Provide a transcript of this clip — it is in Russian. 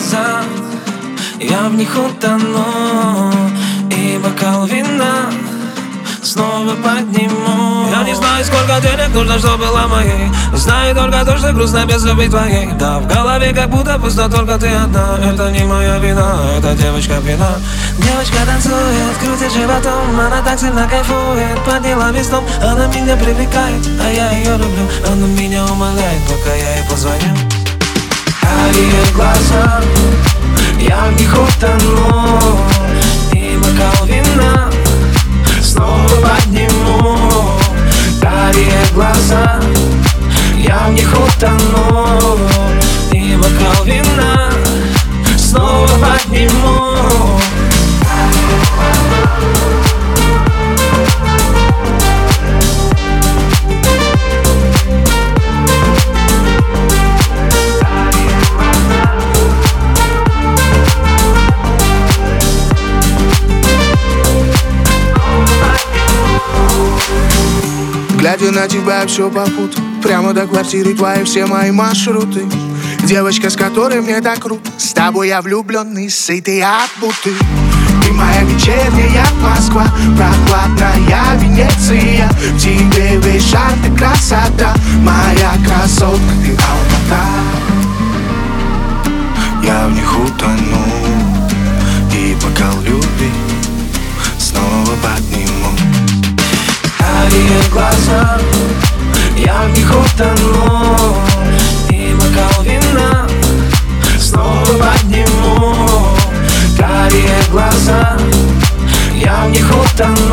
глазах, я в них утону, и бокал вина снова подниму. Я не знаю, сколько денег нужно, чтобы была моей. Знаю только то, что грустно без любви твоей. Да, в голове как будто пусто, только ты одна. Это не моя вина, это девочка пьяна. Девочка танцует, крутит животом, она так сильно кайфует. Подняла весь дом, она меня привлекает, а я ее люблю. Она меня умоляет, пока я ей позвоню. Карие глаза, я в них утону, и бокал вина снова подниму. Карие глаза, я в них утону, и бокал вина снова подниму. Глядя на тебя, все попутал. Прямо до квартиры твоей все мои маршруты. Девочка, с которой мне так круто. С тобой я влюбленный, сытый от буты. Ты моя вечерняя Москва, прохладная Венеция. В тебе весь шар, ты красота. Моя красотка, ты Алмата. Я в них утону, и бокал любви снова подниму. Карие глаза, я в них утону, и бокал вина снова подниму. Карие глаза, я в них утону.